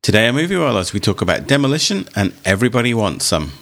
Today on Movie Wallahs, we talk about Demolition and Everybody Wants Some.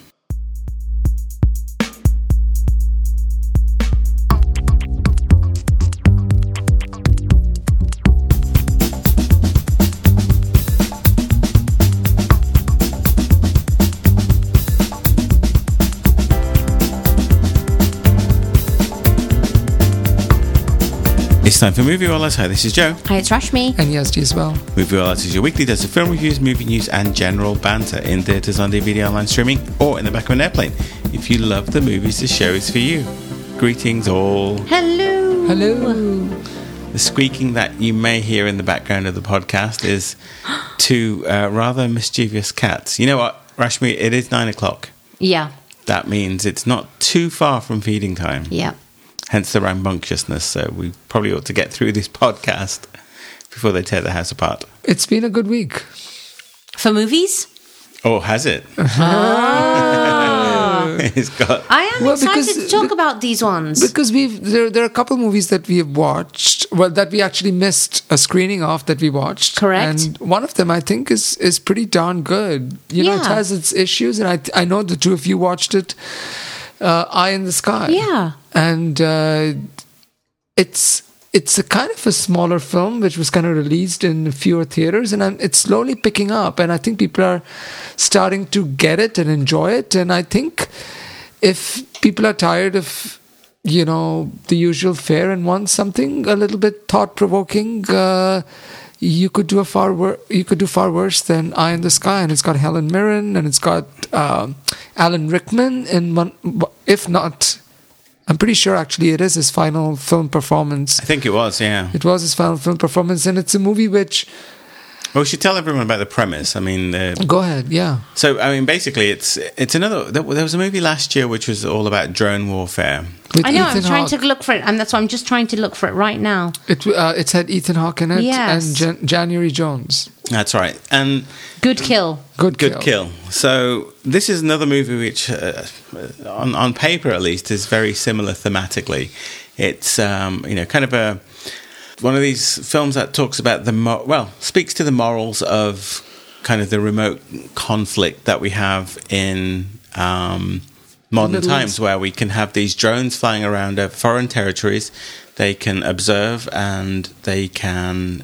It's time for Movie Wallahs. Hi, this is Joe. Hi, it's Rashmi. And Yazdi as well. Movie Wallahs is your weekly dose of film reviews, movie news and general banter in theatres, on DVD, online streaming, or in the back of an airplane. If you love the movies, this show is for you. Greetings all. Hello. Hello. The squeaking that you may hear in the background of the podcast is two rather mischievous cats. You know what, Rashmi? It is 9 o'clock. Yeah. That means it's not too far from feeding time. Yeah. Hence the rambunctiousness. So we probably ought to get through this podcast before they tear the house apart. It's been a good week. For movies? Oh, has it? It's got... I am excited to talk about these ones. Because there are a couple movies that we have watched, that we actually missed a screening of that we watched. Correct. And one of them I think is pretty darn good. You know, it has its issues, and I know the two of you watched it. Eye in the Sky. Yeah. And it's a kind of a smaller film which was kind of released in fewer theaters, and it's slowly picking up, and I think people are starting to get it and enjoy it. And I think if people are tired of, you know, the usual fare and want something a little bit thought-provoking, you could do far worse than Eye in the Sky. And it's got Helen Mirren, and it's got Alan Rickman in one, if not, I'm pretty sure actually it is his final film performance. I think it was, yeah. It was his final film performance, and it's a movie which... Well, we should tell everyone about the premise. I mean... Go ahead, yeah. So, I mean, basically, it's another... There was a movie last year which was all about drone warfare. I know, I'm trying to look for it, and that's why I'm just trying to look for it right now. It's had Ethan Hawke in it, yes. and January Jones. That's right. And Good Kill. Good Kill. So this is another movie which, on paper at least, is very similar thematically. It's kind of one of these films that talks about speaks to the morals of kind of the remote conflict that we have in modern times, where we can have these drones flying around over foreign territories. They can observe and they can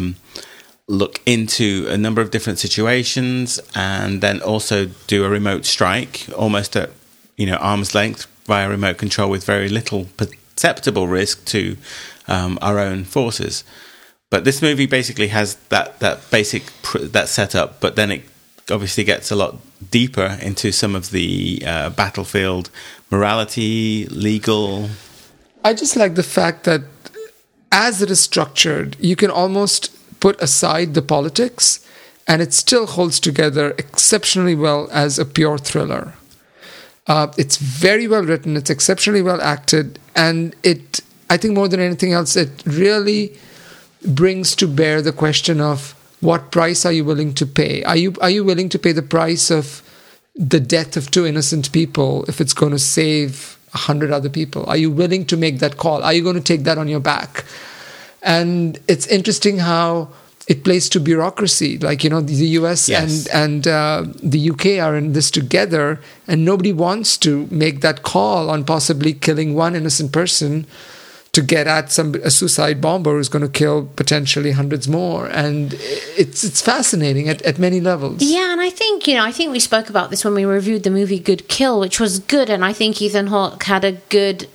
look into a number of different situations, and then also do a remote strike, almost at arm's length via remote control, with very little perceptible risk to our own forces. But this movie basically has that basic that setup, but then it obviously gets a lot deeper into some of the battlefield morality, legal. I just like the fact that as it is structured, you can almost put aside the politics, and it still holds together exceptionally well as a pure thriller. It's very well written, it's exceptionally well acted, and I think more than anything else, it really brings to bear the question of what price are you willing to pay? Are you willing to pay the price of the death of two innocent people if it's going to save 100 other people? Are you willing to make that call? Are you going to take that on your back? And it's interesting how it plays to bureaucracy. Like, the US yes. and the UK are in this together, and nobody wants to make that call on possibly killing one innocent person to get at a suicide bomber who's going to kill potentially hundreds more. And it's fascinating at many levels. Yeah, and I think we spoke about this when we reviewed the movie Good Kill, which was good, and I think Ethan Hawke had a good...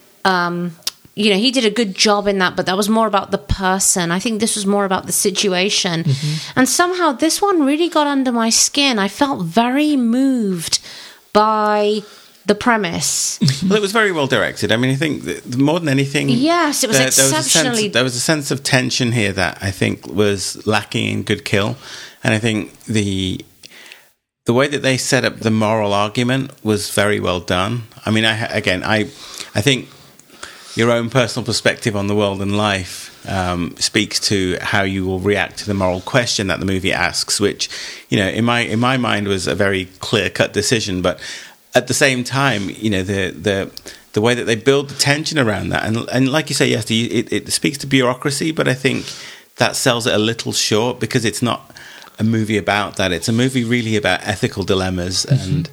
he did a good job in that, but that was more about the person. I think this was more about the situation. Mm-hmm. And somehow this one really got under my skin. I felt very moved by the premise. Well, it was very well directed. I mean, I think that more than anything... Yes, it was exceptionally... There was a sense of tension here that I think was lacking in Good Kill. And I think the way that they set up the moral argument was very well done. I mean, I think... your own personal perspective on the world and life speaks to how you will react to the moral question that the movie asks, which, in my mind was a very clear-cut decision. But at the same time, the way that they build the tension around that, and like you say, yes, it speaks to bureaucracy, but I think that sells it a little short, because it's not a movie about that. It's a movie really about ethical dilemmas and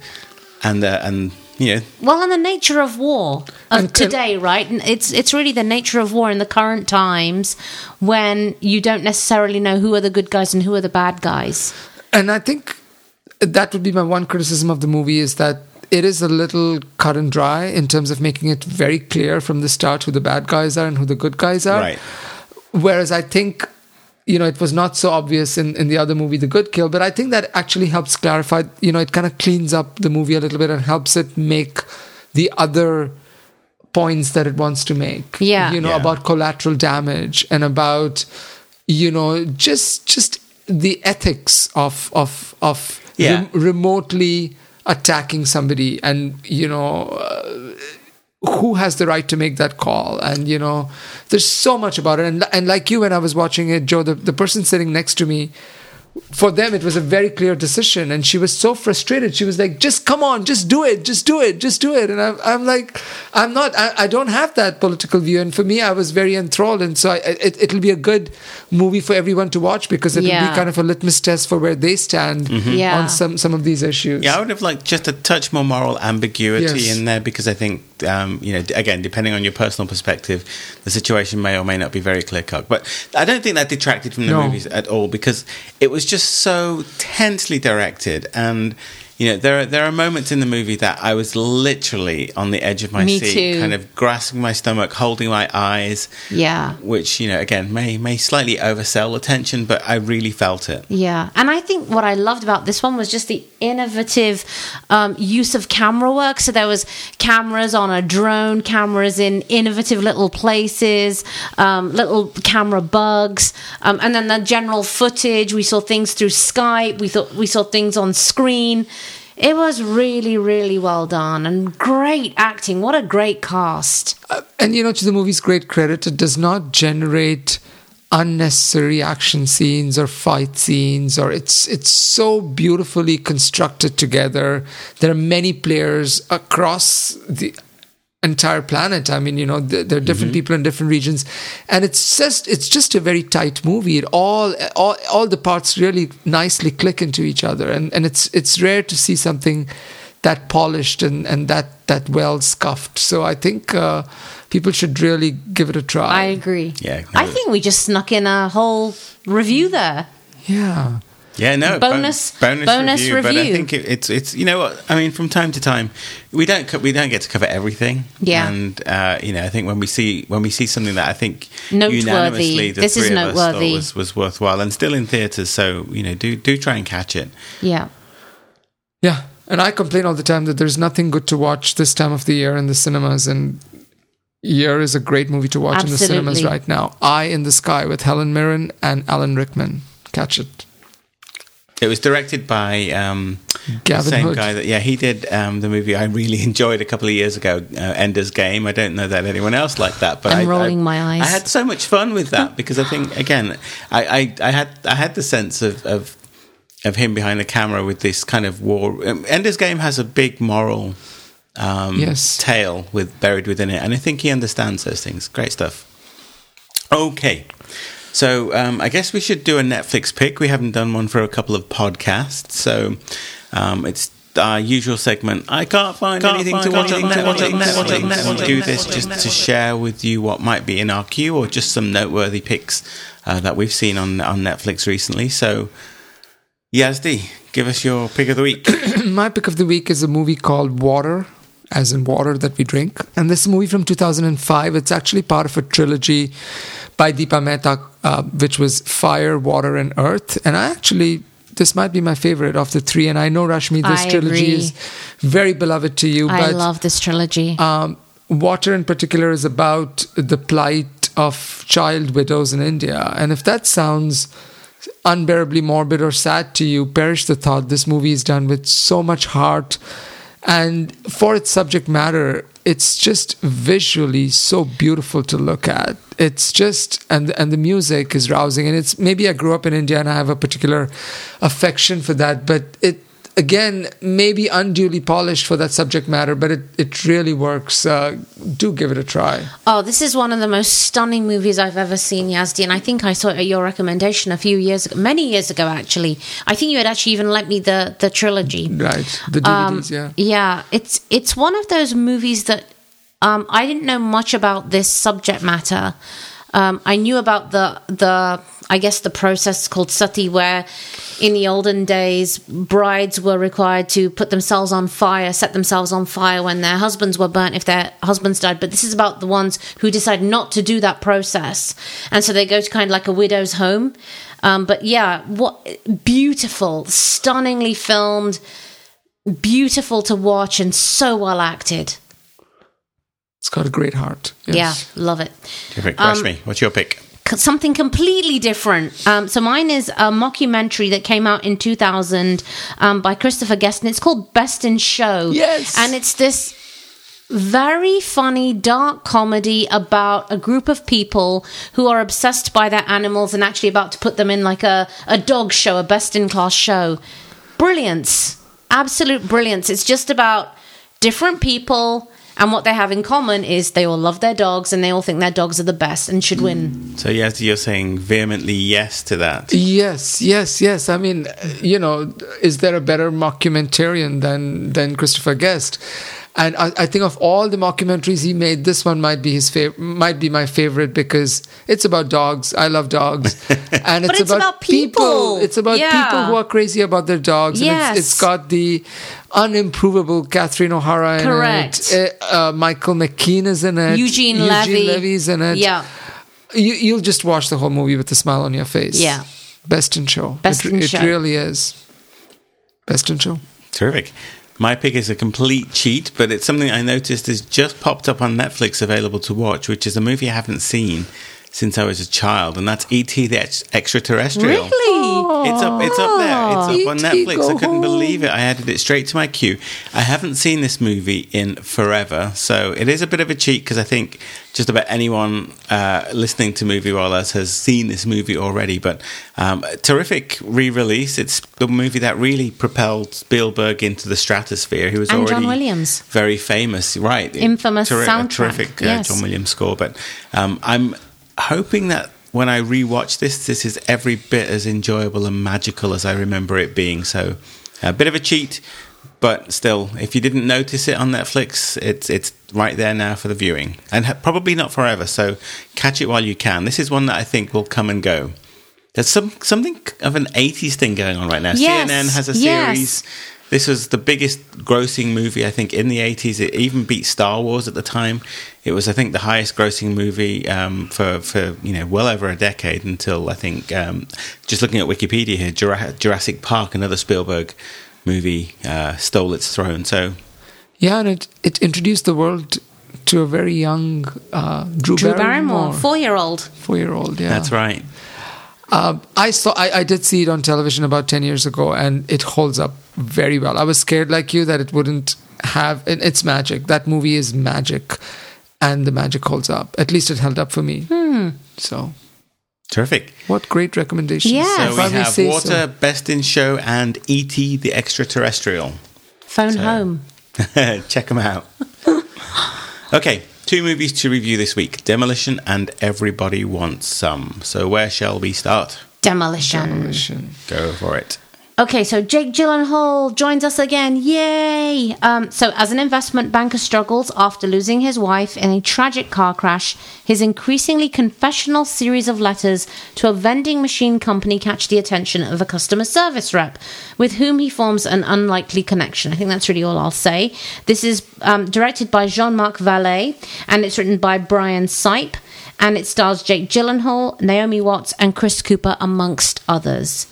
you know. Well, and the nature of war of today, right? And it's really the nature of war in the current times when you don't necessarily know who are the good guys and who are the bad guys. And I think that would be my one criticism of the movie, is that it is a little cut and dry in terms of making it very clear from the start who the bad guys are and who the good guys are. Right. Whereas I think, you know, it was not so obvious in the other movie, The Good Kill, but I think that actually helps clarify, you know, it kind of cleans up the movie a little bit and helps it make the other points that it wants to make. Yeah. You know, about collateral damage and about, you know, just the ethics of remotely attacking somebody, and, you know, who has the right to make that call. And, you know, there's so much about it. And like you, when I was watching it, Joe, the person sitting next to me, for them, it was a very clear decision. And she was so frustrated. She was like, just come on, just do it. And I'm like, I don't have that political view. And for me, I was very enthralled. And so it'll be a good movie for everyone to watch, because it'll be kind of a litmus test for where they stand on some of these issues. Yeah, I would have liked just a touch more moral ambiguity in there, because I think, you know, again, depending on your personal perspective, the situation may or may not be very clear-cut. But I don't think that detracted from the movies at all, because it was just so tensely directed. And, you know, there are moments in the movie that I was literally on the edge of my seat, kind of grasping my stomach, holding my eyes. Yeah. Which, you know, again, may slightly oversell the tension, but I really felt it. Yeah. And I think what I loved about this one was just the innovative use of camera work. So there was cameras on a drone, cameras in innovative little places, little camera bugs, and then the general footage. We saw things through Skype. We saw things on screen. It was really, really well done, and great acting. What a great cast. And, you know, to the movie's great credit, it does not generate unnecessary action scenes or fight scenes, or it's so beautifully constructed together. There are many players across the entire planet. I mean, you know, there are different people in different regions, and it's just a very tight movie. It all the parts really nicely click into each other, and it's rare to see something that polished and that well scuffed. So I think people should really give it a try. I agree. Yeah, I think we just snuck in a whole review there. Yeah. Yeah, no, bonus review. But I think it's you know what I mean. From time to time, we don't get to cover everything. Yeah, and you know, I think when we see something that I think noteworthy, unanimously the this three is of noteworthy. us thought was worthwhile and still in theaters. So, you know, do try and catch it. Yeah. Yeah, and I complain all the time that there's nothing good to watch this time of the year in the cinemas, and Year is a great movie to watch in the cinemas right now. Eye in the Sky with Helen Mirren and Alan Rickman. Catch it. It was directed by Gavin the same Hood. guy that he did the movie I really enjoyed a couple of years ago, Ender's Game. I don't know that anyone else liked that, but I'm rolling my eyes. I had so much fun with that because I think again I had the sense of him behind the camera with this kind of war. Ender's Game has a big moral tale buried within it, and I think he understands those things. Great stuff. Okay. So I guess we should do a Netflix pick. We haven't done one for a couple of podcasts. So it's our usual segment. I can't find anything to watch on Netflix. We do this just to share with you what might be in our queue or just some noteworthy picks that we've seen on Netflix recently. So Yazdi, give us your pick of the week. My pick of the week is a movie called Water, as in water that we drink. And this movie from 2005, it's actually part of a trilogy by Deepa Mehta, which was Fire, Water, and Earth. And this might be my favorite of the three. And I know, Rashmi, this trilogy is very beloved to you. I love this trilogy. Water in particular is about the plight of child widows in India. And if that sounds unbearably morbid or sad to you, perish the thought. This movie is done with so much heart. And for its subject matter, it's just visually so beautiful to look at. It's just, and the music is rousing. And it's, maybe I grew up in India and I have a particular affection for that, but again, maybe unduly polished for that subject matter, but it really works. Do give it a try. Oh, this is one of the most stunning movies I've ever seen, Yazdi, and I think I saw it at your recommendation a few years ago, many years ago, actually. I think you had actually even lent me the trilogy. Right, the DVDs, yeah. Yeah, it's one of those movies that I didn't know much about this subject matter. I knew about the I guess the process called sati, where in the olden days brides were required to put themselves on fire, set themselves on fire when their husbands were burnt if their husbands died. But this is about the ones who decide not to do that process, and so they go to kind of like a widow's home. But yeah, what beautiful, stunningly filmed, beautiful to watch, and so well acted. It's got a great heart. Yes. Yeah, love it. Terrific. Rashmi, what's your pick? Something completely different. So mine is a mockumentary that came out in 2000 by Christopher Guest, and it's called Best in Show. Yes. And it's this very funny, dark comedy about a group of people who are obsessed by their animals and actually about to put them in like a dog show, a best-in-class show. Brilliance. Absolute brilliance. It's just about different people, and what they have in common is they all love their dogs and they all think their dogs are the best and should win. So, yes, you're saying vehemently yes to that. Yes. I mean, is there a better mockumentarian than Christopher Guest? And I think of all the mockumentaries he made, this one might be might be my favorite because it's about dogs. I love dogs, and it's about people. It's about people who are crazy about their dogs. Yes. And it's got the unimprovable Catherine O'Hara in Correct. it. Michael McKean is in it. Eugene Levy's in it. Yeah. You'll just watch the whole movie with a smile on your face. Yeah. Best in Show. It really is. Best in Show. Terrific. My pick is a complete cheat, but it's something I noticed has just popped up on Netflix available to watch, which is a movie I haven't seen since I was a child, and that's E.T. the Extraterrestrial. Really? It's up there. It's up on Netflix. I couldn't home. believe it. I added it straight to my queue. I haven't seen this movie in forever, so it is a bit of a cheat because I think just about anyone listening to Movie Rollers has seen this movie already. But terrific re-release. It's the movie that really propelled Spielberg into the stratosphere. He was already John Williams. very famous, right? Infamous soundtrack. Terrific Yes. John Williams score. But I'm hoping that when I rewatch this is every bit as enjoyable and magical as I remember it being. So a bit of a cheat, but still, if you didn't notice it on Netflix, it's right there now for the viewing, and probably not forever. So catch it while you can. This is one that I think will come and go. There's something of an 80s thing going on right now. Yes. CNN has a series. This was the biggest grossing movie, I think, in the 80s. It even beat Star Wars at the time. It was, I think, the highest grossing movie for well over a decade until, I think, just looking at Wikipedia here, Jurassic Park, another Spielberg movie, stole its throne. So, yeah, and it introduced the world to a very young Drew Barrymore. 4-year-old. 4-year-old, yeah. That's right. I did see it on television about 10 years ago, and it holds up very well. I was scared like you that it wouldn't have its magic. That movie is magic, and the magic holds up. At least it held up for me. So Terrific. what great recommendations. Yeah. So If we I may have say Water, so. Best in Show, and E.T. the Extraterrestrial. Phone home. Check them out. Okay, 2 movies to review this week. Demolition and Everybody Wants Some. So where shall we start? Demolition. Go for it. Okay, so Jake Gyllenhaal joins us again. Yay! So as an investment banker struggles after losing his wife in a tragic car crash, his increasingly confessional series of letters to a vending machine company catch the attention of a customer service rep, with whom he forms an unlikely connection. I think that's really all I'll say. This is directed by Jean-Marc Vallée, and it's written by Brian Sipe, and it stars Jake Gyllenhaal, Naomi Watts, and Chris Cooper, amongst others.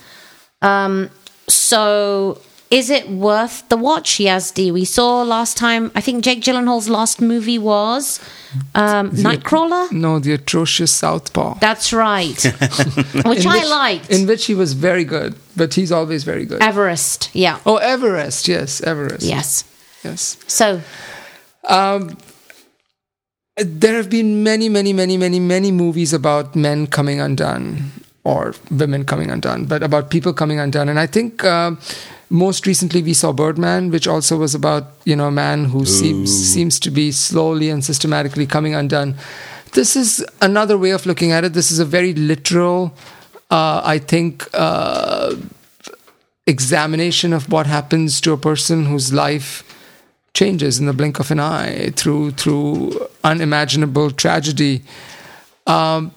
So, is it worth the watch, Yazdi? We saw last time, I think Jake Gyllenhaal's last movie was Nightcrawler? No, the atrocious Southpaw. That's right. Which I liked. In which he was very good, but he's always very good. Everest, yeah. Oh, Everest, yes, Everest. Yes. Yes. So, there have been many movies about men coming undone or women coming undone, but about people coming undone. And I think Most recently, we saw Birdman, which also was about, a man who seems to be slowly and systematically coming undone. This is another way of looking at it. This is a very literal, I think, examination of what happens to a person whose life changes in the blink of an eye through unimaginable tragedy. And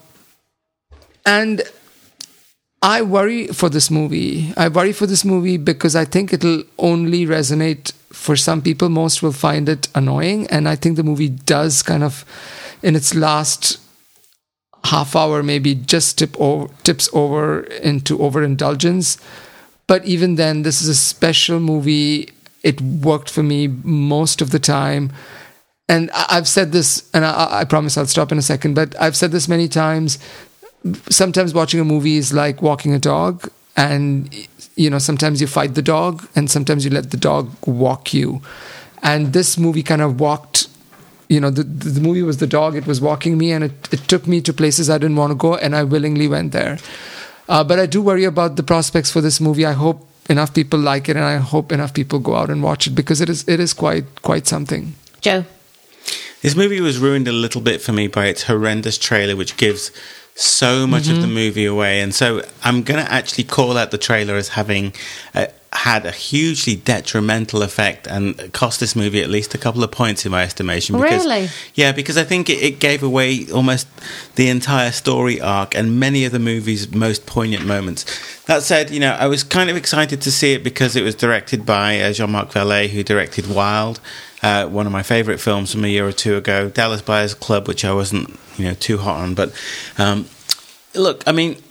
I worry for this movie. Because I think it'll only resonate for some people. Most will find it annoying. And I think the movie does kind of, in its last half hour, maybe just tips over into overindulgence. But even then, this is a special movie. It worked for me most of the time. And I've said this, and I promise I'll stop in a second, but I've said this many times. Sometimes watching a movie is like walking a dog, and sometimes you fight the dog and sometimes you let the dog walk you. And this movie kind of walked, the movie was the dog, it was walking me, and it took me to places I didn't want to go, and I willingly went there. But I do worry about the prospects for this movie. I hope enough people like it, and I hope enough people go out and watch it, because it is quite something. Joe? This movie was ruined a little bit for me by its horrendous trailer, which gives so much of the movie away. And so I'm going to actually call out the trailer as having had a hugely detrimental effect and cost this movie at least a couple of points in my estimation. Because, really? Yeah, because I think it gave away almost the entire story arc and many of the movie's most poignant moments. That said, I was kind of excited to see it because it was directed by Jean-Marc Vallée, who directed Wild, one of my favourite films from a year or two ago, Dallas Buyers Club, which I wasn't, too hot on. But look, I mean,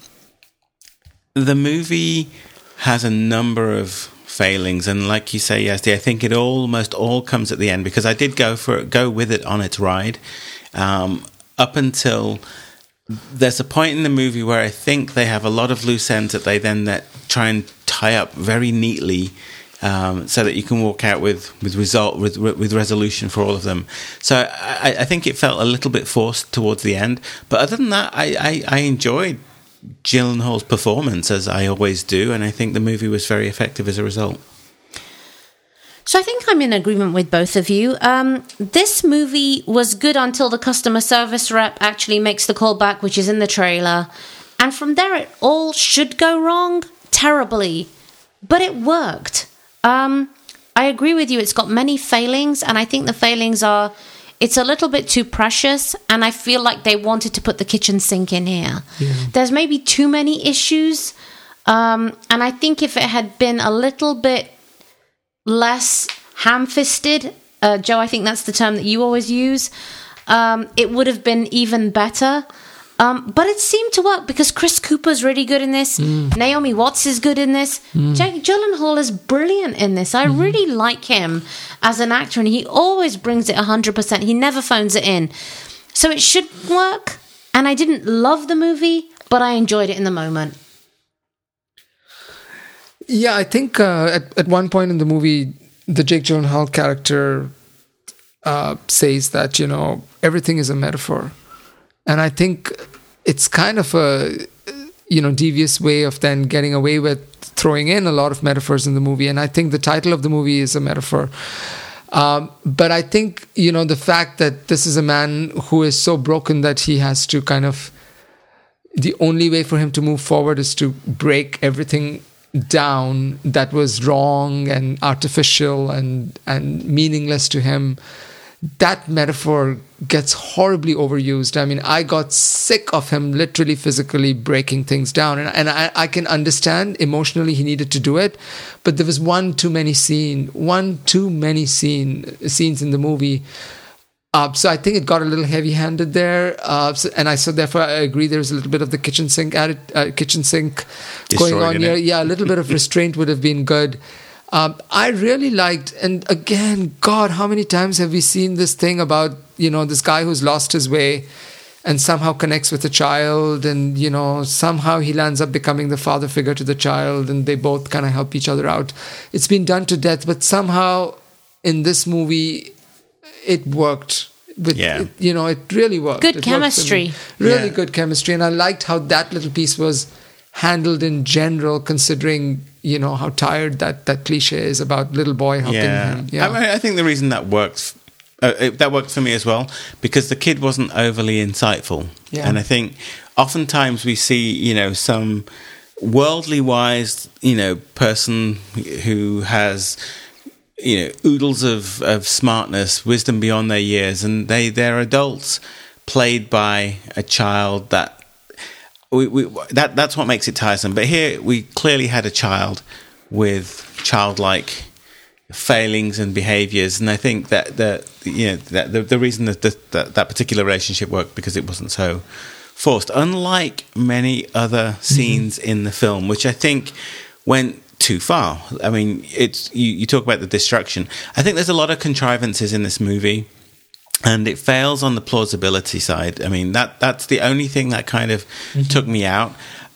the movie has a number of failings, and like you say, Yazdi, I think it almost all comes at the end, because I did go with it on its ride up until there's a point in the movie where I think they have a lot of loose ends that they then try and tie up very neatly, so that you can walk out with resolution for all of them. So I think it felt a little bit forced towards the end, but other than that, I enjoyed Gyllenhaal's performance, as I always do, and I think the movie was very effective as a result. So I think I'm in agreement with both of you. This movie was good until the customer service rep actually makes the call back, which is in the trailer. And from there, it all should go wrong terribly. But it worked. I agree with you. It's got many failings. And I think the failings are, it's a little bit too precious. And I feel like they wanted to put the kitchen sink in here. Yeah. There's maybe too many issues. And I think if it had been a little bit less ham-fisted, Joe, I think that's the term that you always use, it would have been even better. But it seemed to work because Chris Cooper's really good in this. Naomi Watts is good in this. Jake Gyllenhaal is brilliant in this. I really like him as an actor, and he always brings it 100%. He never phones it in. So it should work. And I didn't love the movie, but I enjoyed it in the moment. Yeah, I think at one point in the movie, the Jake Gyllenhaal character says that, everything is a metaphor. And I think it's kind of a, devious way of then getting away with throwing in a lot of metaphors in the movie. And I think the title of the movie is a metaphor. But I think, the fact that this is a man who is so broken that he has to the only way for him to move forward is to break everything down that was wrong and artificial and meaningless to him. That metaphor gets horribly overused. I mean, I got sick of him literally physically breaking things down. And I can understand emotionally he needed to do it, but there was one too many scenes in the movie. So I think it got a little heavy-handed there, therefore I agree. There's a little bit of the kitchen sink going on here. Yeah, a little bit of restraint would have been good. I really liked, and again, God, how many times have we seen this thing about this guy who's lost his way and somehow connects with a child, and somehow he lands up becoming the father figure to the child, and they both kind of help each other out. It's been done to death, but somehow in this movie, it worked. It really worked. Good chemistry. Really good chemistry. And I liked how that little piece was handled in general, considering how tired that cliche is about little boy helping him. Yeah, I think the reason that works. That worked for me as well, because the kid wasn't overly insightful. Yeah. And I think oftentimes we see, some worldly wise, person who has, oodles of smartness, wisdom beyond their years, and they're adults played by a child that that's what makes it tiresome. But here we clearly had a child with childlike failings and behaviors, and I think that the reason that particular relationship worked because it wasn't so forced, unlike many other scenes in the film, which I think went too far. I mean, it's you talk about the destruction. I think there's a lot of contrivances in this movie, and it fails on the plausibility side. I mean, that's the only thing that kind of took me out.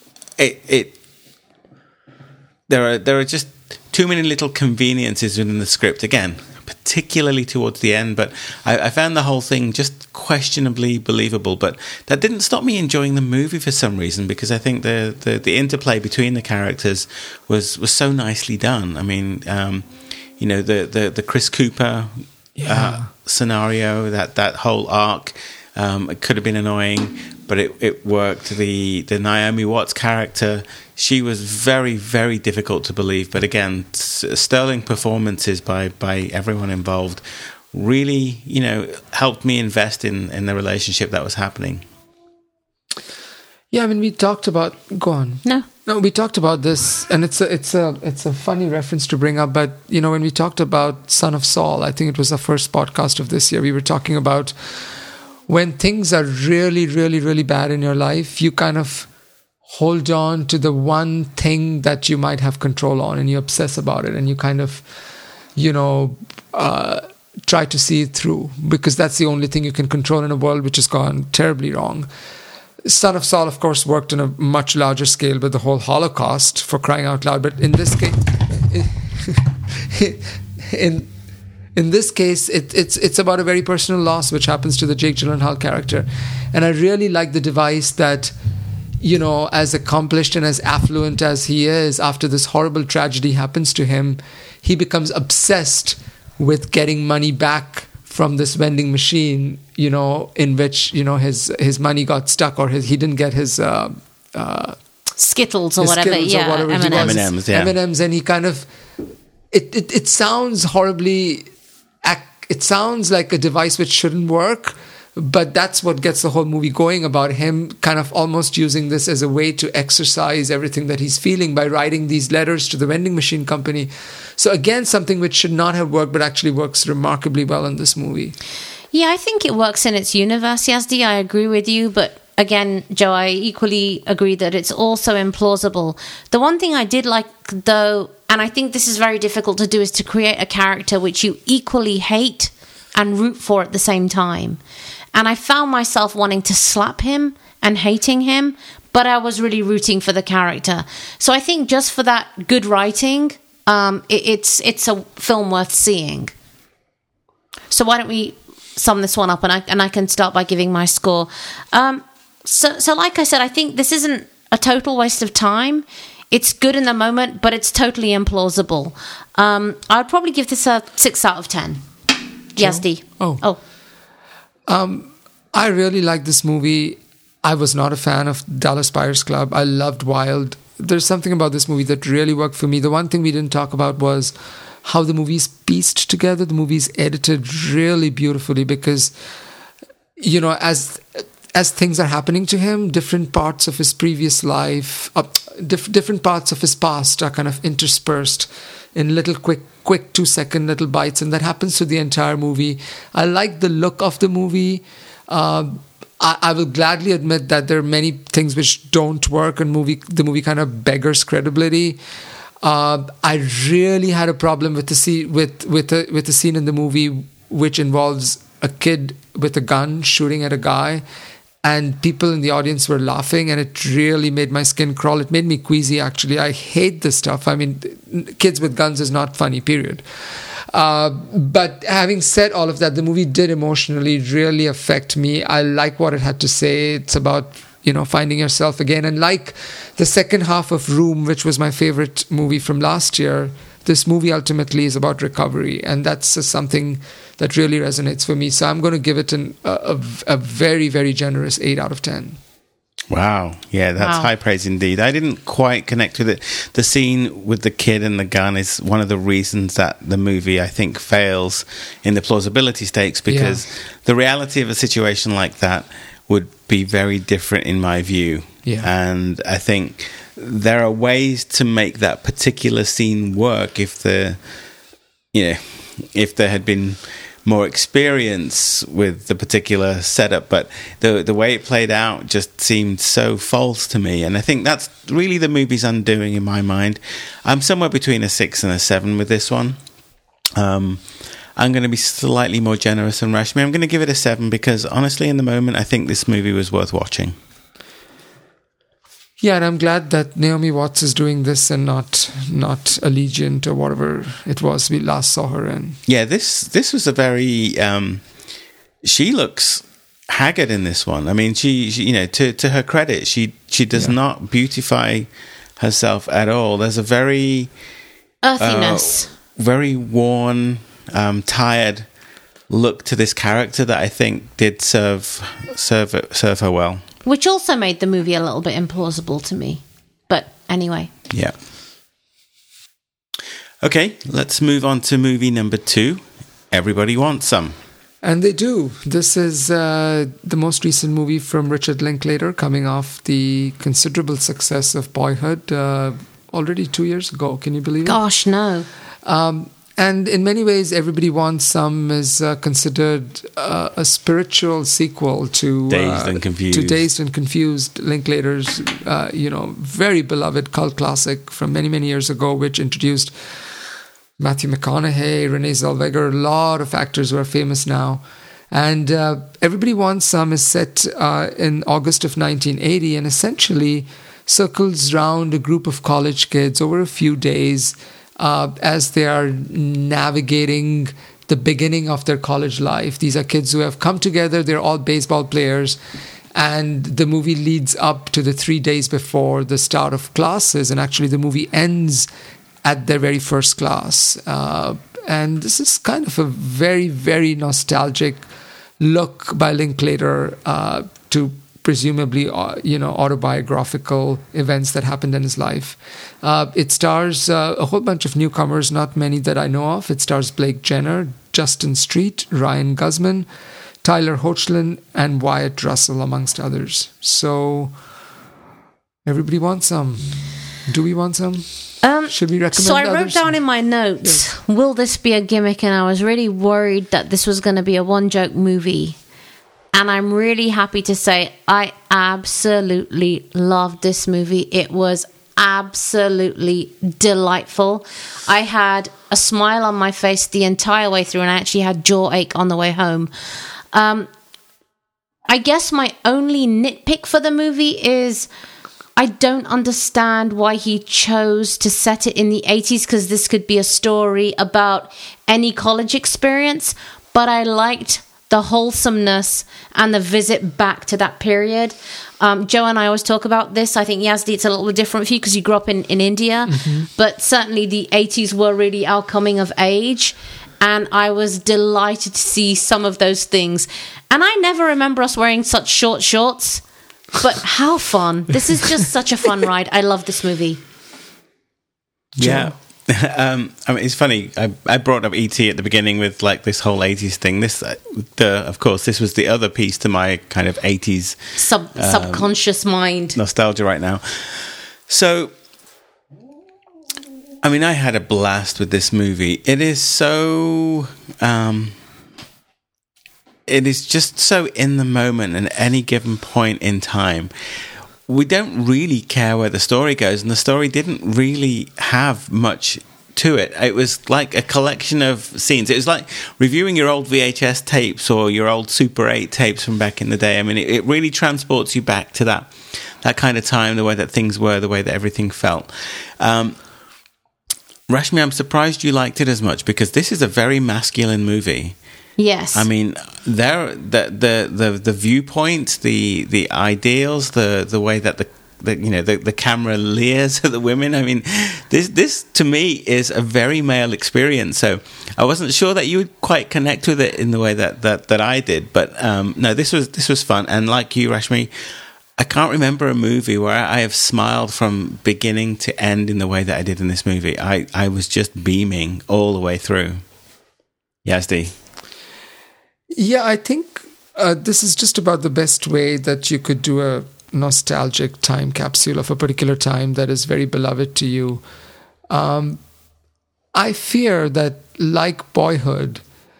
There are just too many little conveniences within the script, again, particularly towards the end, but I found the whole thing just questionably believable. But that didn't stop me enjoying the movie for some reason, because I think the interplay between the characters was so nicely done. I mean, the Chris Cooper scenario, that whole arc, it could have been annoying, but it worked. The Naomi Watts character, she was very, very difficult to believe. But again, sterling performances by everyone involved really, helped me invest in the relationship that was happening. Yeah, I mean, we talked about. Go on. No, we talked about this, and it's a funny reference to bring up. But when we talked about Son of Saul, I think it was the first podcast of this year. We were talking about when things are really, really, really bad in your life, you kind of hold on to the one thing that you might have control on, and you obsess about it, and you kind of, try to see it through, because that's the only thing you can control in a world which has gone terribly wrong. Son of Saul, of course, worked on a much larger scale with the whole Holocaust, for crying out loud. But in this case, in this case, it's about a very personal loss which happens to the Jake Gyllenhaal character, and I really like the device that, as accomplished and as affluent as he is, after this horrible tragedy happens to him, he becomes obsessed with getting money back from this vending machine, in which, his money got stuck, or he didn't get his Skittles or whatever. M&Ms, yeah. M&Ms, and he kind of, it sounds horribly, it sounds like a device which shouldn't work, but that's what gets the whole movie going, about him kind of almost using this as a way to exercise everything that he's feeling by writing these letters to the vending machine company. So again, something which should not have worked, but actually works remarkably well in this movie. Yeah, I think it works in its universe, Yazdi. I agree with you, but again, Joe, I equally agree that it's also implausible. The one thing I did like, though, and I think this is very difficult to do, is to create a character which you equally hate and root for at the same time. And I found myself wanting to slap him and hating him, but I was really rooting for the character. So I think just for that good writing, it's a film worth seeing. So why don't we sum this one up, and I can start by giving my score. So like I said, I think this isn't a total waste of time. It's good in the moment, but it's totally implausible. I'd probably give this a 6 out of 10. Yazdi. Oh. I really like this movie. I was not a fan of Dallas Buyers Club. I loved Wild. There's something about this movie that really worked for me. The one thing we didn't talk about was how the movie's pieced together. The movie's edited really beautifully, because, as things are happening to him, different parts of his previous life, different parts of his past are kind of interspersed in little quick 2-second little bites, and that happens to the entire movie. I like the look of the movie. I will gladly admit that there are many things which don't work, and the movie kind of beggars credibility. I really had a problem with the scene in the movie which involves a kid with a gun shooting at a guy, and people in the audience were laughing, and it really made my skin crawl. It made me queasy, actually. I hate this stuff. I mean, kids with guns is not funny, period. But having said all of that, the movie did emotionally really affect me. I like what it had to say. It's about finding yourself again. And like the second half of Room, which was my favorite movie from last year, this movie ultimately is about recovery, and that's something that really resonates for me. So I'm going to give it a very, very generous 8 out of 10. Wow. Yeah, that's high praise indeed. I didn't quite connect with it. The scene with the kid and the gun is one of the reasons that the movie, I think, fails in the plausibility stakes, because the reality of a situation like that would be very different in my view. Yeah. And I think there are ways to make that particular scene work if there had been more experience with the particular setup, but the way it played out just seemed so false to me, and I think that's really the movie's undoing in my mind. I'm somewhere between a 6 and a 7 with this one. I'm going to be slightly more generous than Rashmi. I'm going to give it a 7 because honestly, in the moment, I think this movie was worth watching. Yeah, and I'm glad that Naomi Watts is doing this and not Allegiant or whatever it was we last saw her in. Yeah, this was a very... she looks haggard in this one. I mean, she to her credit, she does not beautify herself at all. There's a very... earthiness. Very worn, tired look to this character that I think did serve her well. Which also made the movie a little bit implausible to me. But anyway. Yeah. Okay, let's move on to movie number 2. Everybody Wants Some. And they do. This is the most recent movie from Richard Linklater, coming off the considerable success of Boyhood already 2 years ago. Can you believe it? Gosh, no. And in many ways, Everybody Wants Some is considered a spiritual sequel to Dazed and Confused. To Dazed and Confused, Linklater's very beloved cult classic from many, many years ago, which introduced Matthew McConaughey, Renee Zellweger, a lot of actors who are famous now. And Everybody Wants Some is set in August of 1980 and essentially circles around a group of college kids over a few days as they are navigating the beginning of their college life. These are kids who have come together. They're all baseball players. And the movie leads up to the 3 days before the start of classes. And actually the movie ends at their very first class. And this is kind of a very, very nostalgic look by Linklater to presumably, autobiographical events that happened in his life. It stars a whole bunch of newcomers, not many that I know of. It stars Blake Jenner, Justin Street, Ryan Guzman, Tyler Hoechlin, and Wyatt Russell, amongst others. So, Everybody Wants Some. Do we want some? Should we recommend So I wrote others? down in my notes, will this be a gimmick? And I was really worried that this was going to be a one-joke movie. And I'm really happy to say I absolutely loved this movie. It was absolutely delightful. I had a smile on my face the entire way through, and I actually had jaw ache on the way home. I guess my only nitpick for the movie is I don't understand why he chose to set it in the 80s, because this could be a story about any college experience, but I liked the wholesomeness and the visit back to that period. Joe and I always talk about this. I think, Yazdi, it's a little bit different for you because you grew up in India. Mm-hmm. But certainly the 80s were really our coming of age. And I was delighted to see some of those things. And I never remember us wearing such short shorts. But how fun. This is just such a fun ride. I love this movie. Yeah. I mean, it's funny. I brought up E.T. at the beginning with like this whole 80s thing. Of course, this was the other piece to my kind of 80s subconscious mind nostalgia right now. So, I mean, I had a blast with this movie. It is so, it is just so in the moment at any given point in time. We don't really care where the story goes, and the story didn't really have much to it. It was like a collection of scenes. It was like reviewing your old VHS tapes or your old Super 8 tapes from back in the day. I mean, it really transports you back to that kind of time, the way that things were, the way that everything felt. Rashmi, I'm surprised you liked it as much, because this is a very masculine movie. Yes. I mean, the viewpoint, the ideals, the way that the camera leers at the women. I mean, this to me is a very male experience. So I wasn't sure that you would quite connect with it in the way that I did. But no, this was fun. And like you, Rashmi, I can't remember a movie where I have smiled from beginning to end in the way that I did in this movie. I was just beaming all the way through. Yazdi. Yeah, I think this is just about the best way that you could do a nostalgic time capsule of a particular time that is very beloved to you. I fear that, like Boyhood,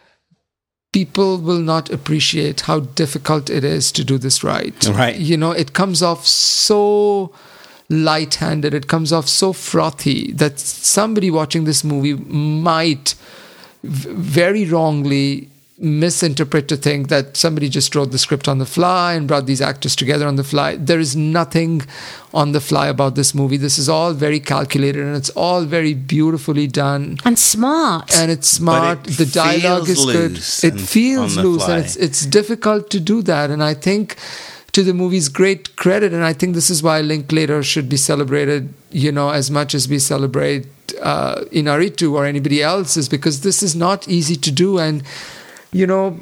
people will not appreciate how difficult it is to do this right. Right. You know, it comes off so light-handed, it comes off so frothy that somebody watching this movie might very wrongly misinterpret to think that somebody just wrote the script on the fly and brought these actors together on the fly. There is nothing on the fly about this movie. This is all very calculated, and it's all very beautifully done and smart. And it's smart. The dialogue is good. It feels loose, and it's difficult to do that. And I think, to the movie's great credit, and I think this is why Linklater should be celebrated, you know, as much as we celebrate Inarritu or anybody else, is because this is not easy to do. And you know,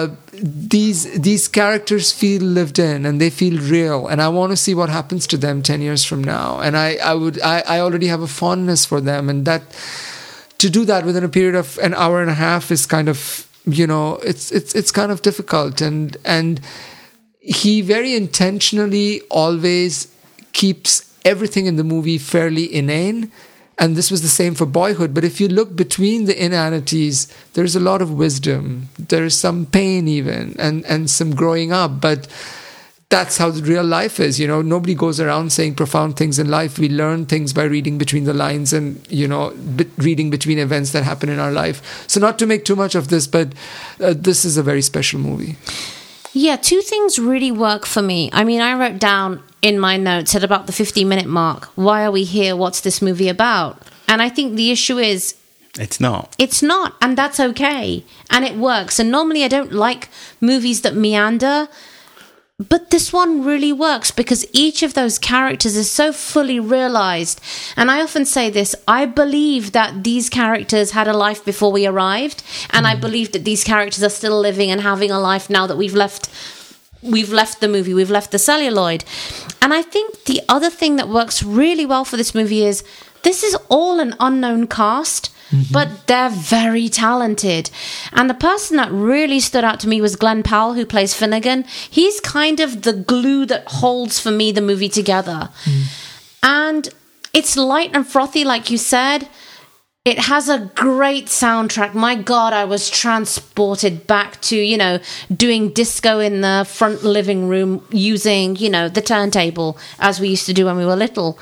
these characters feel lived in, and they feel real, and I want to see what happens to them 10 years from now. And I already have a fondness for them, and that to do that within a period of an hour and a half is kind of, you know, it's kind of difficult. And he very intentionally always keeps everything in the movie fairly inane. And this was the same for Boyhood. But if you look between the inanities, there's a lot of wisdom. There's some pain even, and some growing up. But that's how the real life is. You know, nobody goes around saying profound things in life. We learn things by reading between the lines and, you know, reading between events that happen in our life. So not to make too much of this, but this is a very special movie. Yeah, two things really work for me. I mean, I wrote down in my notes at about the 50-minute mark, why are we here? What's this movie about? And I think the issue is... It's not. It's not, and that's okay. And it works. And normally I don't like movies that meander, but this one really works because each of those characters is so fully realized. And I often say this, I believe that these characters had a life before we arrived, and I believe that these characters are still living and having a life now that we've left the movie, we've left the celluloid. And I think the other thing that works really well for this movie is this is all an unknown cast, but they're very talented. And the person that really stood out to me was Glenn Powell, who plays Finnegan. He's kind of the glue that holds, for me, the movie together. And it's light and frothy, like you said. It has a great soundtrack. My God, I was transported back to, you know, doing disco in the front living room using, you know, the turntable as we used to do when we were little.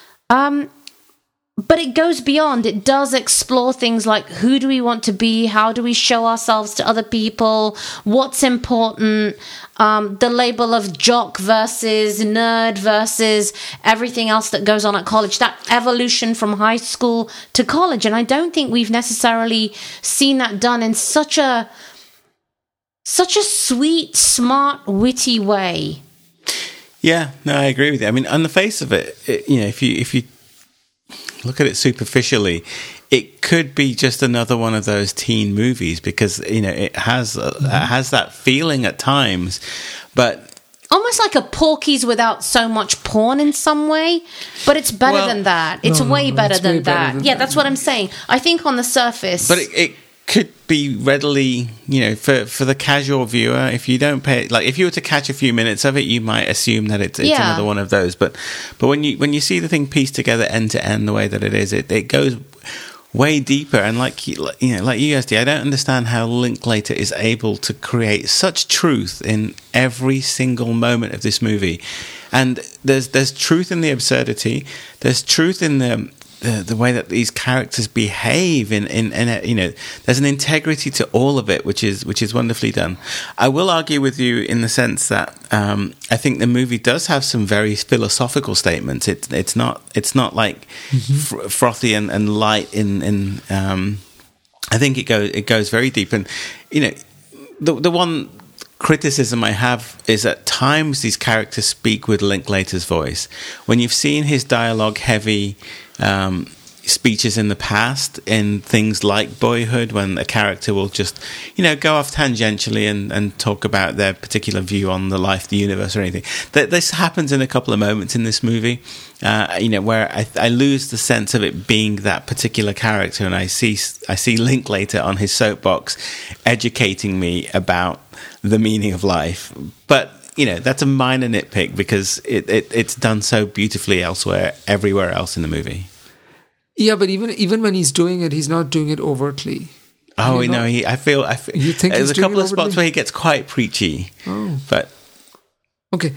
But it goes beyond. It does explore things like, who do we want to be? How do we show ourselves to other people? What's important? The label of jock versus nerd versus everything else that goes on at college. That evolution from high school to college. And I don't think we've necessarily seen that done in such a sweet, smart, witty way. Yeah, no, I agree with you. I mean, on the face of it, you know, if you look at it superficially, it could be just another one of those teen movies because, you know, it has that feeling at times, but almost like a Porky's without so much porn in some way, but it's better than that. It's way better than that. Yeah, that's what I'm saying. I think on the surface, but it could be readily, you know, for the casual viewer, if you don't pay, like if you were to catch a few minutes of it, you might assume that it's another one of those. But when you see the thing pieced together end to end the way that it is, it goes way deeper. And like you guys do, I don't understand how Linklater is able to create such truth in every single moment of this movie. And there's truth in the absurdity. There's truth in the the way that these characters behave in you know, there's an integrity to all of it, which is wonderfully done. I will argue with you in the sense that I think the movie does have some very philosophical statements. It's not like frothy and light in I think it goes very deep, and you know, the one criticism I have is at times these characters speak with Linklater's voice. When you've seen his dialogue heavy speeches in the past in things like Boyhood, when a character will just, you know, go off tangentially and talk about their particular view on the life, the universe, or anything. This happens in a couple of moments in this movie, you know, where I lose the sense of it being that particular character, and I see Linklater on his soapbox educating me about the meaning of life. But you know, that's a minor nitpick because it's done so beautifully everywhere else in the movie. Yeah, but even when he's doing it, he's not doing it overtly. Oh, no, I feel. You think there's he's a couple doing of spots where he gets quite preachy. Oh, but okay.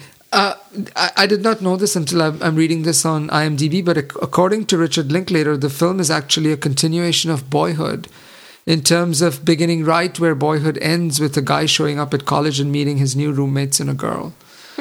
I did not know this until I'm reading this on IMDb, but according to Richard Linklater, the film is actually a continuation of Boyhood in terms of beginning right where Boyhood ends, with a guy showing up at college and meeting his new roommates and a girl.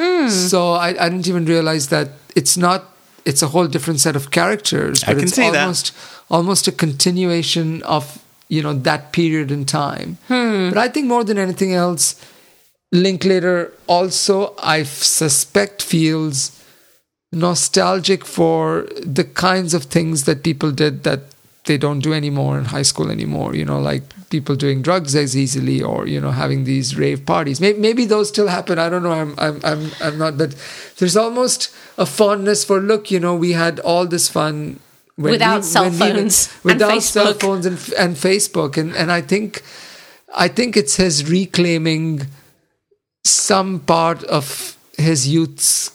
So I didn't even realize that it's a whole different set of characters, but it's almost a continuation of, you know, that period in time. But I think more than anything else, Linklater also, I suspect, feels nostalgic for the kinds of things that people did that they don't do anymore in high school anymore, you know, like people doing drugs as easily, or, you know, having these rave parties. Maybe those still happen. I don't know. I'm not, but there's almost a fondness for, look, you know, we had all this fun without cell phones and Facebook, and I think it's his reclaiming some part of his youth's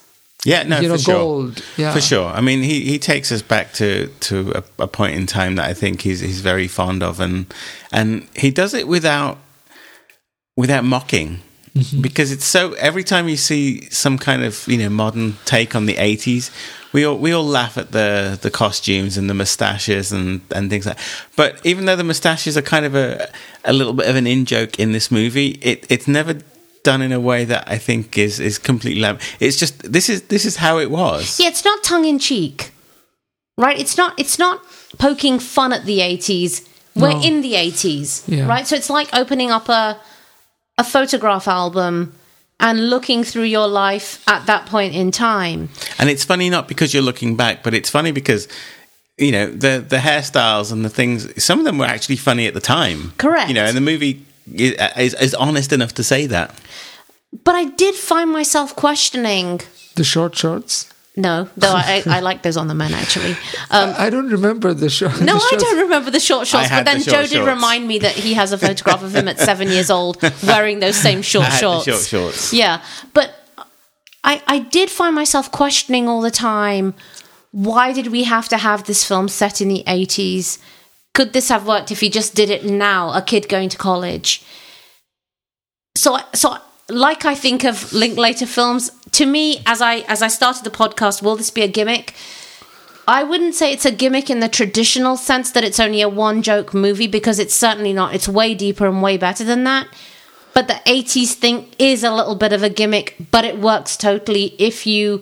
gold. Yeah, for sure. I mean, he takes us back to a point in time that I think he's very fond of, and he does it without mocking, because it's so. Every time you see some kind of, you know, modern take on the 80s, we all laugh at the costumes and the mustaches and things like that. But even though the mustaches are kind of a little bit of an in-joke in this movie, it's never done in a way that I think is completely it's just this is how it was. Yeah, it's not tongue in cheek, right? It's not poking fun at the 80s. We're in the 80s, right? So it's like opening up a photograph album and looking through your life at that point in time. And it's funny not because you're looking back, but it's funny because, you know, the hairstyles and the things, some of them were actually funny at the time. Correct. You know, and the movie is honest enough to say that. But I did find myself questioning the short shorts. No, though I like those on the men, actually. I don't remember the short. No, I don't remember the short shorts. But then Joe did remind me that he has a photograph of him at 7 years old wearing those same short shorts. The short shorts. Yeah, but I did find myself questioning all the time, why did we have to have this film set in the 80s? Could this have worked if he just did it now, a kid going to college? So like I think of Linklater films, to me, as I started the podcast, will this be a gimmick? I wouldn't say it's a gimmick in the traditional sense that it's only a one-joke movie, because it's certainly not. It's way deeper and way better than that. But the 80s thing is a little bit of a gimmick, but it works totally if you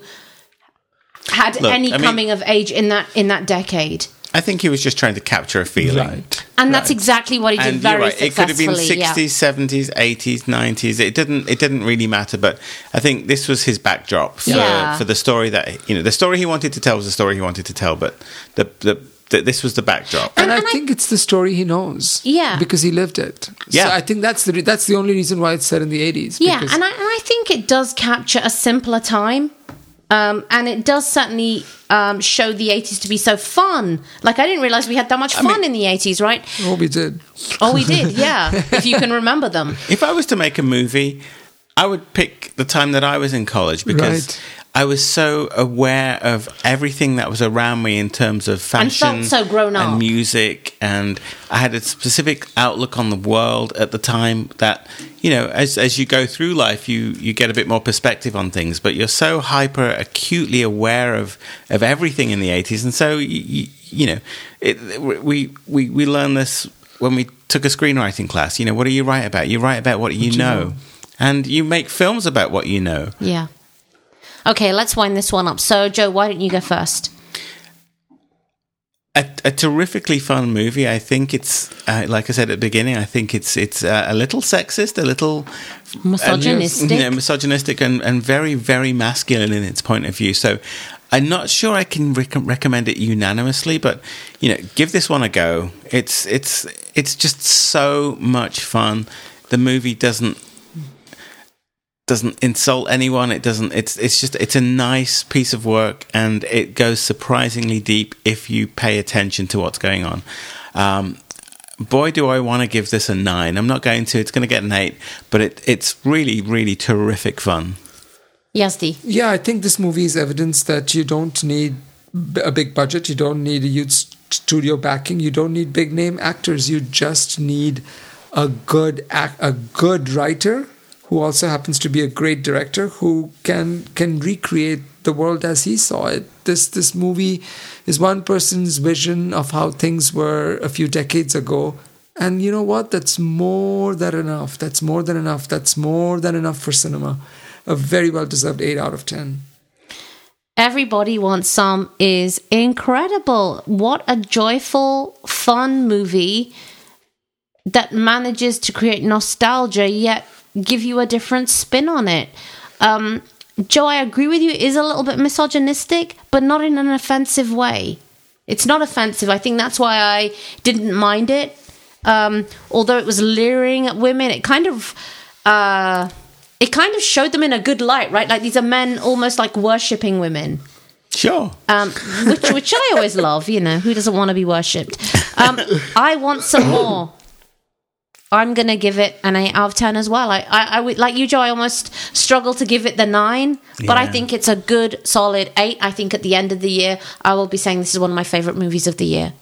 had coming of age in that decade. I think he was just trying to capture a feeling. Right. And that's exactly what he did very successfully. It could have been 60s, 70s, 80s, 90s. It didn't really matter, but I think this was his backdrop for the story that, you know, the story he wanted to tell was the story he wanted to tell, but this was the backdrop. And I think it's the story he knows. Yeah. Because he lived it. Yeah. So I think that's the only reason why it's set in the 80s. Yeah, and I think it does capture a simpler time. And it does certainly show the 80s to be so fun. Like, I didn't realize we had that much fun in the 80s, right? Oh, we did. Oh, we did, yeah. If you can remember them. If I was to make a movie, I would pick the time that I was in college, because I was so aware of everything that was around me in terms of fashion and felt so grown up. And music, and I had a specific outlook on the world at the time that, you know, as you go through life, you get a bit more perspective on things, but you're so hyper acutely aware of everything in the 80s, and so we learn this when we took a screenwriting class. What do you write about? You write about what you know. And you make films about what you know. Yeah. Okay, let's wind this one up. So, Joe, why don't you go first? A terrifically fun movie. I think it's, like I said at the beginning, I think it's a little sexist, a little misogynistic, misogynistic, and very, very masculine in its point of view. So, I'm not sure I can recommend it unanimously, but give this one a go. It's just so much fun. The movie doesn't insult anyone. It's a nice piece of work, and it goes surprisingly deep if you pay attention to what's going on. Boy, do I want to give this a 9. I'm not going to. It's going to get an 8, but it's really, really terrific fun. Yazdi. Yeah, I think this movie is evidence that you don't need a big budget. You don't need a huge studio backing. You don't need big name actors. You just need a good writer who also happens to be a great director who can recreate the world as he saw it. This movie is one person's vision of how things were a few decades ago. And you know what? That's more than enough. That's more than enough. That's more than enough for cinema. A very well-deserved 8 out of 10. Everybody Wants Some is incredible. What a joyful, fun movie that manages to create nostalgia, yet give you a different spin on it. Joe, I agree with you, it is a little bit misogynistic, but not in an offensive way. It's not offensive. I think that's why I didn't mind it. Although it was leering at women, it kind of showed them in a good light, right? Like these are men almost like worshipping women. Sure. Which I always love, who doesn't want to be worshipped? I want some more. I'm going to give it an 8 out of 10 as well. I would, like you, Joe, I almost struggle to give it the 9, but I think it's a good, solid 8. I think at the end of the year, I will be saying this is one of my favorite movies of the year.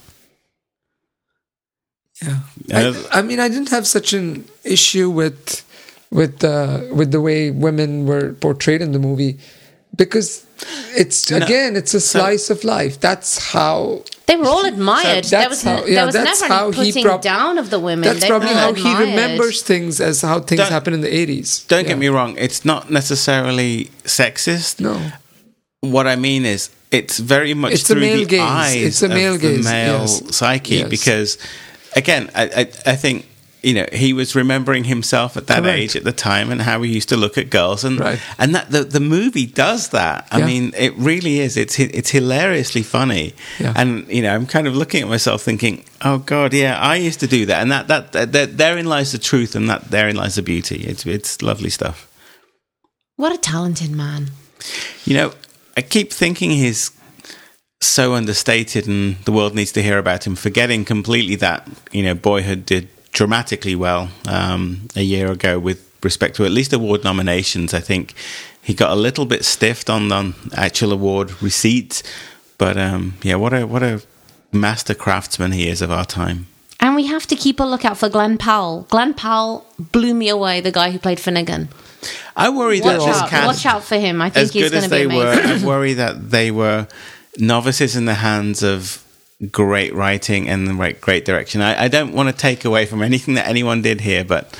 Yeah. I mean, I didn't have such an issue with the way women were portrayed in the movie because it's a slice of life. That's how... They were all admired. There was never any putting down of the women. That's probably how he remembers things as how things happen in the 80s. Don't get me wrong. It's not necessarily sexist. No. What I mean is it's very much through the eyes of the male psyche because, again, I think... he was remembering himself at that age at the time and how he used to look at girls, and that the movie does that. I mean, it really is. It's hilariously funny, and I'm kind of looking at myself thinking, oh God, I used to do that, and that therein lies the truth, and that therein lies the beauty. It's lovely stuff. What a talented man! I keep thinking he's so understated, and the world needs to hear about him, forgetting completely that Boyhood did dramatically well a year ago with respect to at least award nominations. I think he got a little bit stiffed on actual award receipts, but what a master craftsman he is of our time. And we have to keep a lookout for Glenn Powell. Glenn Powell blew me away, the guy who played Finnegan. I worry that this cast, watch out for him. I think he's going to be amazing. I worry that they were novices in the hands of great writing and great direction. I don't want to take away from anything that anyone did here, but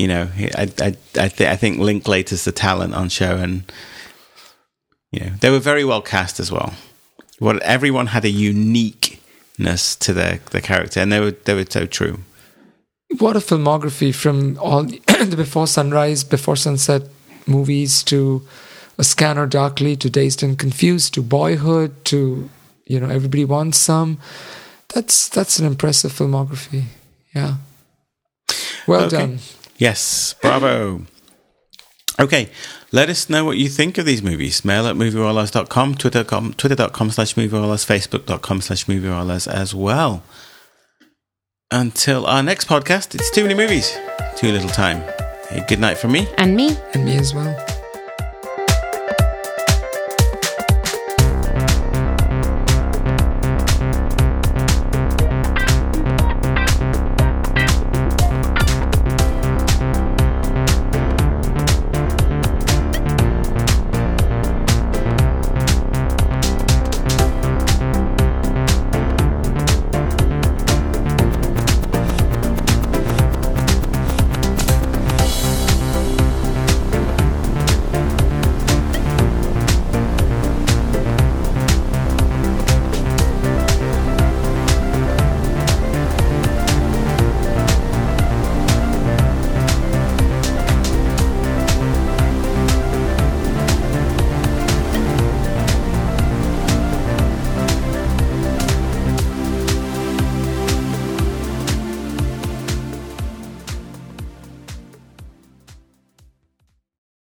I think Linklater's the talent on show, and they were very well cast as well. Everyone had a uniqueness to their character, and they were so true. What a filmography from all the Before Sunrise, Before Sunset movies to A Scanner Darkly to Dazed and Confused to Boyhood to Everybody Wants Some. That's an impressive filmography. Yeah. Well done. Yes. Bravo. Okay. Let us know what you think of these movies. Mail at movierollers.com, twitter.com/movierollers, facebook.com/movierollers as well. Until our next podcast, it's Too Many Movies, Too Little Time. Hey, good night from me. And me. And me as well.